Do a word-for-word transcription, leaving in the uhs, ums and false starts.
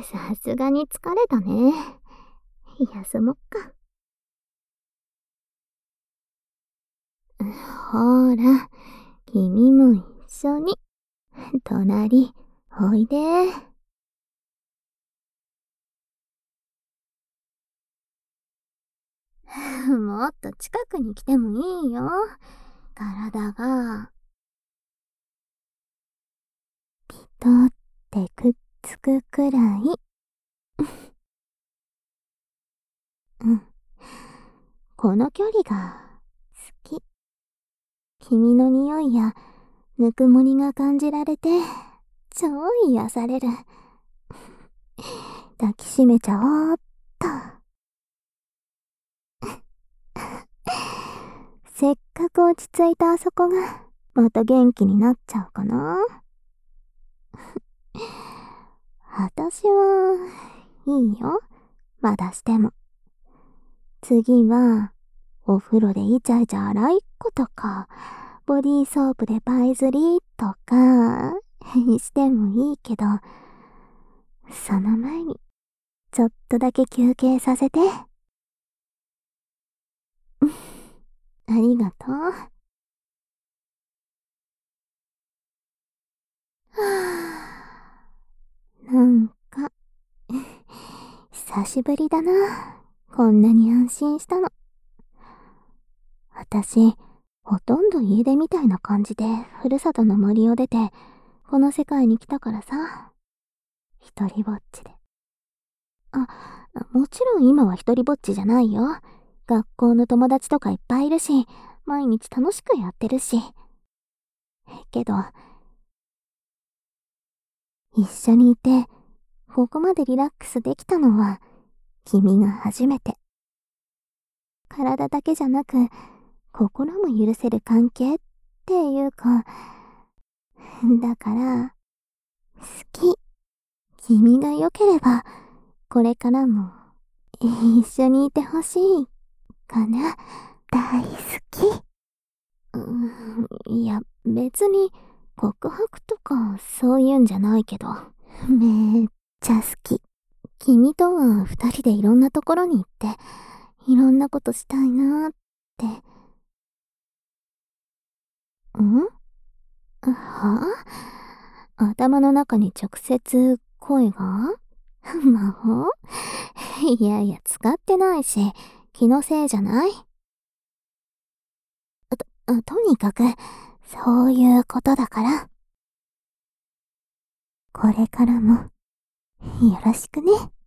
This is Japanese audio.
さすがに疲れたね。休もっか。ほら、君も一緒に、隣、おいで。もっと近くに来てもいいよ。体が、ピトってくっつくくらい。うん。この距離が好き。君の匂いやぬくもりが感じられて、超癒される。抱きしめちゃおうっと。せっかく落ち着いたあそこが、また元気になっちゃうかな。私は、いいよ。まだしても。次は、お風呂でイチャイチャ洗いっことか、ボディーソープでパイズリーとか、してもいいけど、その前に、ちょっとだけ休憩させて。ありがとう。はぁ、なんか、久しぶりだな。こんなに安心したの。私、ほとんど家出みたいな感じで、ふるさとの森を出て、この世界に来たからさ。一人ぼっちで。あ、もちろん今は一人ぼっちじゃないよ。学校の友達とかいっぱいいるし、毎日楽しくやってるし。けど、一緒にいて、ここまでリラックスできたのは、君が初めて。体だけじゃなく、心も許せる関係っていうか、だから、好き。君が良ければ、これからも、一緒にいてほしい、かな。大好き。うーん、いや、別に、告白とか、そういうんじゃないけど、めっちゃ好き。君とは二人でいろんなところに行って、いろんなことしたいなーって。んはぁ、頭の中に直接声が魔法いやいや、使ってないし、気のせいじゃない？と、とにかく、そういうことだから。これからも、よろしくね。